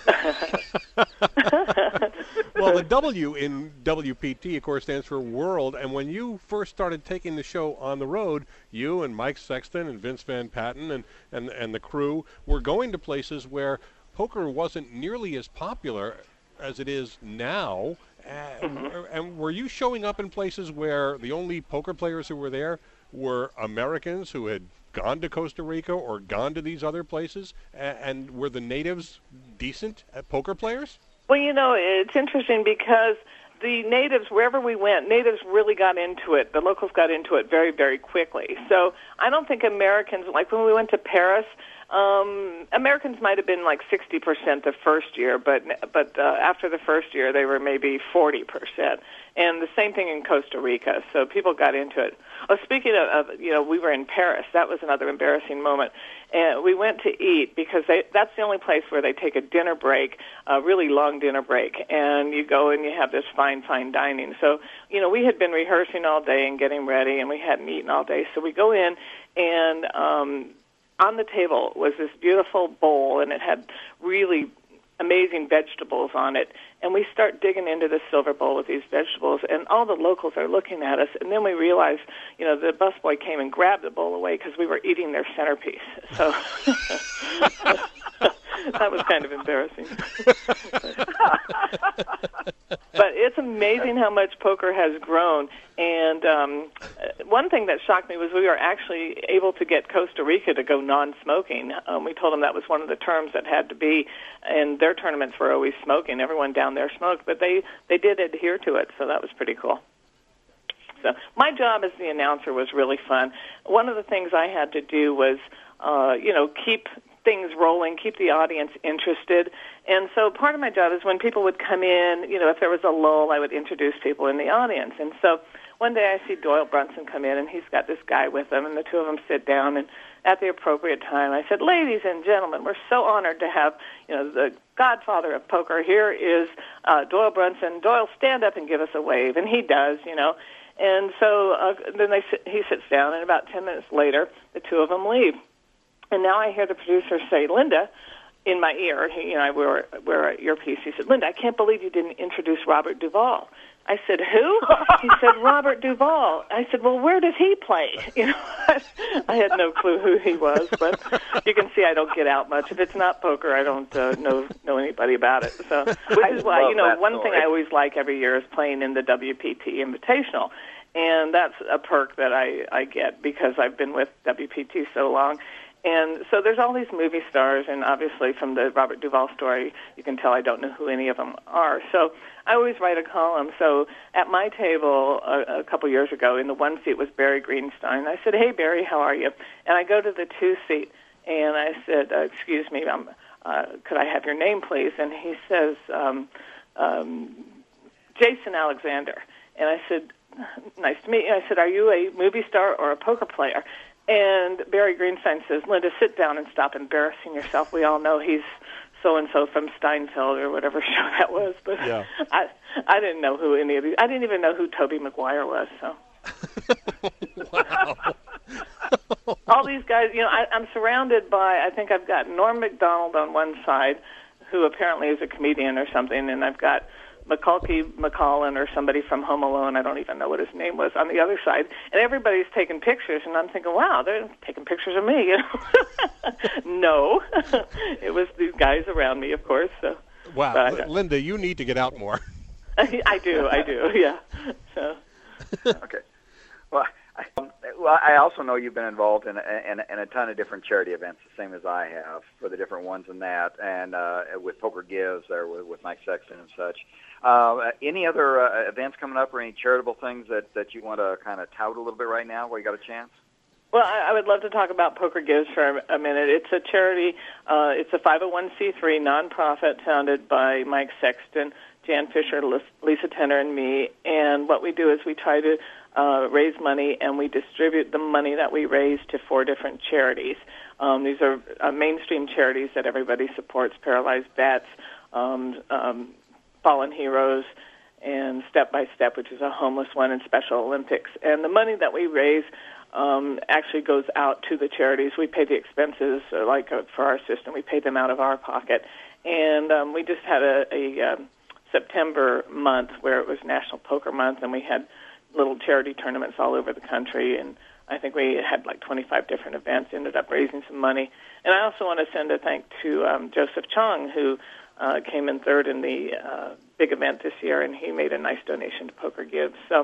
Well, the W in WPT, of course, stands for World. And when you first started taking the show on the road, you and Mike Sexton and Vince Van Patten and the crew were going to places where poker wasn't nearly as popular as it is now. And were you showing up in places where the only poker players who were there were Americans who had gone to Costa Rica or gone to these other places? And were the natives decent poker players? Well, it's interesting because the natives, wherever we went, natives really got into it. The locals got into it very, very quickly. So I don't think Americans, like when we went to Paris, Americans might have been like 60% the first year, but after the first year, they were maybe 40%. And the same thing in Costa Rica. So people got into it. Oh, speaking of, we were in Paris. That was another embarrassing moment. And we went to eat because that's the only place where they take a dinner break, a really long dinner break. And you go and you have this fine, fine dining. So, we had been rehearsing all day and getting ready, and we hadn't eaten all day. So we go in, and on the table was this beautiful bowl, and it had really amazing vegetables on it. And we start digging into the silver bowl with these vegetables, and all the locals are looking at us. And then we realize, the busboy came and grabbed the bowl away because we were eating their centerpiece. So that was kind of embarrassing. But it's amazing how much poker has grown. And one thing that shocked me was we were actually able to get Costa Rica to go non-smoking. We told them that was one of the terms that had to be, and their tournaments were always smoking. Everyone down there smoked, but they did adhere to it, so that was pretty cool. So my job as the announcer was really fun. One of the things I had to do was, keep things rolling, keep the audience interested. And so part of my job is when people would come in, if there was a lull, I would introduce people in the audience. And so one day I see Doyle Brunson come in, and he's got this guy with him, and the two of them sit down, and at the appropriate time, I said, ladies and gentlemen, we're so honored to have, the godfather of poker. Here is Doyle Brunson. Doyle, stand up and give us a wave. And he does, And so then he sits down, and about 10 minutes later, the two of them leave. And now I hear the producer say, Linda, in my ear, I wear an earpiece. He said, Linda, I can't believe you didn't introduce Robert Duvall. I said, who? He said, Robert Duvall. I said, well, where does he play? I had no clue who he was, but you can see I don't get out much. If it's not poker, I don't know anybody about it. So, which is why, one thing I always like every year is playing in the WPT Invitational. And that's a perk that I get because I've been with WPT so long. And so there's all these movie stars, and obviously from the Robert Duvall story, you can tell I don't know who any of them are. So I always write a column. So at my table a couple years ago, in the one seat was Barry Greenstein. I said, hey, Barry, how are you? And I go to the two seat, and I said, excuse me, could I have your name, please? And he says, Jason Alexander. And I said, nice to meet you. I said, are you a movie star or a poker player? And Barry Greenstein says, Linda, sit down and stop embarrassing yourself. We all know he's so-and-so from Steinfeld or whatever show that was. But yeah. I didn't know who any of these. I didn't even know who Tobey Maguire was. So. Wow. All these guys, I'm surrounded by, I think I've got Norm Macdonald on one side, who apparently is a comedian or something, and I've got Macaulay Culkin or somebody from Home Alone, I don't even know what his name was, on the other side. And everybody's taking pictures, and I'm thinking, wow, they're taking pictures of me. No. It was these guys around me, of course. So. Wow. Linda, you need to get out more. I do, yeah. So. Okay. Well, I also know you've been involved in a ton of different charity events, the same as I have, for the different ones in that, and with Poker Gives there with Mike Sexton and such. Any other events coming up or any charitable things that you want to kind of tout a little bit right now while you got a chance? Well, I would love to talk about Poker Gives for a minute. It's a charity. It's a 501c3 nonprofit founded by Mike Sexton, Jan Fisher, Lisa Tenner, and me. And what we do is we try to raise money, and we distribute the money that we raise to 4 different charities. These are mainstream charities that everybody supports: Paralyzed Vets, Fallen Heroes, and Step by Step, which is a homeless one, and Special Olympics. And the money that we raise actually goes out to the charities. We pay the expenses, for our system. We pay them out of our pocket. And we just had a September month where it was National Poker Month, and we had little charity tournaments all over the country, and I think we had 25 different events, ended up raising some money. And I also want to send a thank to Joseph Chong, who came in third in the big event this year, and he made a nice donation to Poker Gives. So,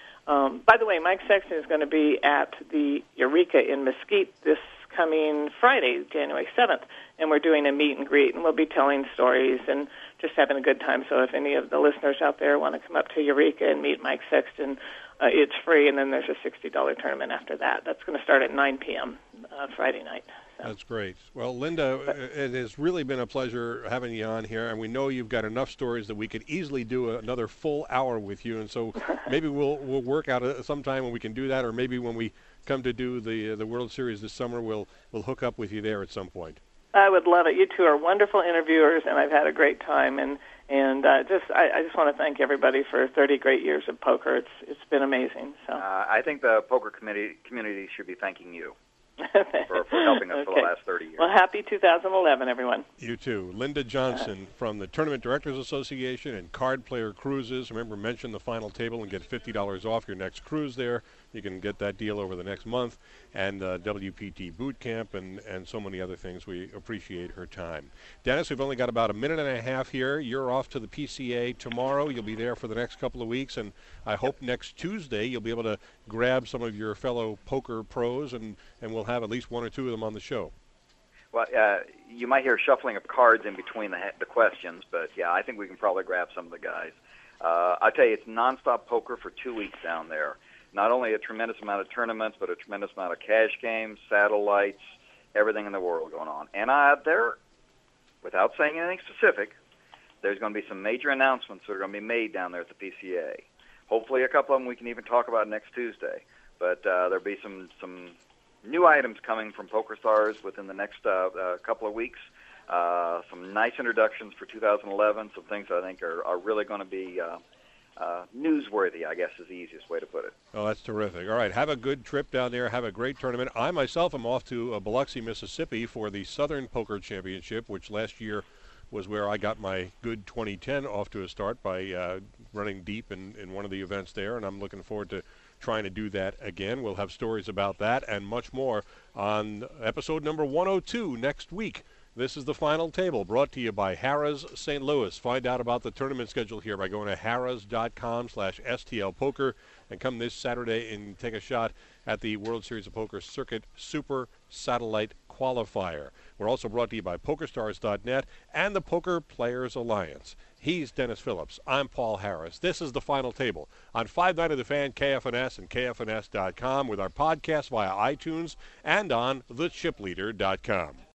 by the way, Mike Sexton is going to be at the Eureka in Mesquite this coming Friday, January 7th, and we're doing a meet and greet, and we'll be telling stories and just having a good time. So if any of the listeners out there want to come up to Eureka and meet Mike Sexton, it's free, and then there's a $60 tournament after that. That's going to start at 9 p.m. Friday night. So. That's great. Well, Linda, it has really been a pleasure having you on here, and we know you've got enough stories that we could easily do another full hour with you, and so maybe we'll work out sometime when we can do that, or maybe when we come to do the World Series this summer, we'll hook up with you there at some point. I would love it. You two are wonderful interviewers, and I've had a great time. And I just want to thank everybody for 30 great years of poker. It's been amazing. So I think the poker community should be thanking you for helping us for the last 30 years. Well, happy 2011, everyone. You too. Linda Johnson from the Tournament Directors Association and Card Player Cruises. Remember, mention the final table and get $50 off your next cruise there. You can get that deal over the next month. And WPT Boot Camp and so many other things. We appreciate her time. Dennis, we've only got about a minute and a half here. You're off to the PCA tomorrow. You'll be there for the next couple of weeks. And I hope next Tuesday you'll be able to grab some of your fellow poker pros, and we'll have at least 1 or 2 of them on the show. Well, you might hear shuffling of cards in between the questions, but, yeah, I think we can probably grab some of the guys. I'll tell you, it's nonstop poker for 2 weeks down there. Not only a tremendous amount of tournaments, but a tremendous amount of cash games, satellites, everything in the world going on. And there, without saying anything specific, there's going to be some major announcements that are going to be made down there at the PCA. Hopefully a couple of them we can even talk about next Tuesday. But there'll be some new items coming from PokerStars within the next couple of weeks. Some nice introductions for 2011, some things I think are really going to be newsworthy, I guess is the easiest way to put it. Oh, that's terrific. All right, have a good trip down there. Have a great tournament. I myself am off to Biloxi, Mississippi for the Southern Poker Championship, which last year was where I got my good 2010 off to a start by running deep in one of the events there, and I'm looking forward to trying to do that again. We'll have stories about that and much more on episode number 102 next week. This is the Final Table, brought to you by Harrah's St. Louis. Find out about the tournament schedule here by going to harrahs.com/STLpoker and come this Saturday and take a shot at the World Series of Poker Circuit Super Satellite Qualifier. We're also brought to you by PokerStars.net and the Poker Players Alliance. He's Dennis Phillips. I'm Paul Harris. This is the Final Table on 590 The Fan, KFNS, and KFNS.com with our podcast via iTunes and on thechipleader.com.